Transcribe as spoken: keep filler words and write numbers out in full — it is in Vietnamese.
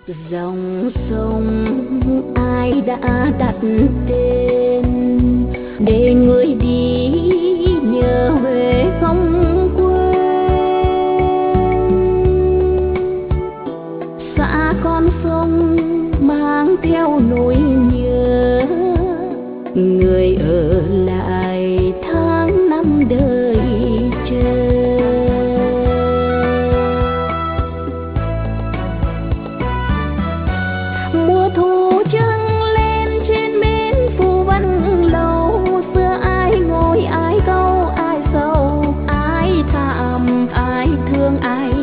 Dòng sông ai đã đặt tên để người đi nhớ về không quên. Xã con sông mang theo nỗi nhớ người ở lại tháng năm đời chờ. Mùa thu trăng lên trên bến Phù Văn Lâu, xưa ai ngồi ai câu ai sầu ai thảm ai thương ai